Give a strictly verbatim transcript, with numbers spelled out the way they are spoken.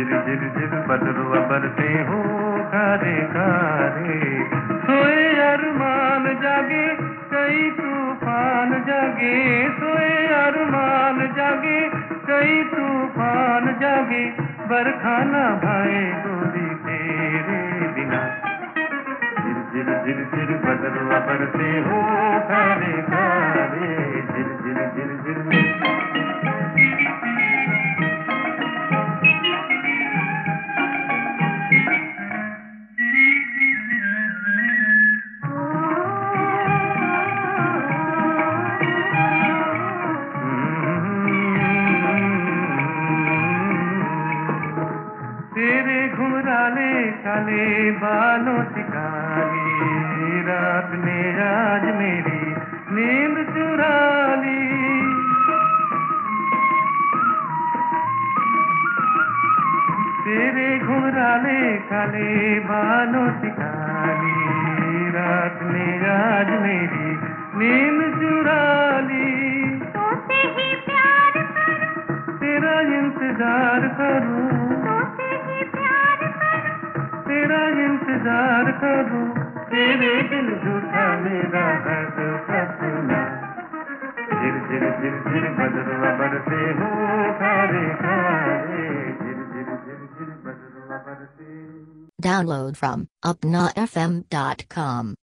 झिर झिर झिर बदरुआ बरसे हो खारे खारे। सोए अरमान जागे कई तूफान जागे, सोए अरमान जागे कई तूफान जागे, बरखाना भाए गोरी तेरे बिना। झिर झिर झिर झिर बदरुआ बरसे हो खारे खारे, झिर झिर झिर झिर। तेरे घुंघराले काले बालों से काली रात ने आज मेरी नींद चुरा ली। तेरे घुंघराले काले बालों से काली रात ने आज मेरी नींद चुरा ली। तोते ही प्यार करूं, तेरा इंतजार करूं, तेरा इंतजार करूं, तेरे दिल झूठा मेरा है तो सपना। झिर झिर झिर झिर बदरुआ बरसे हो खारे खारे, झिर झिर झिर झिर बदरुआ बरसे। Download from upna f m dot com.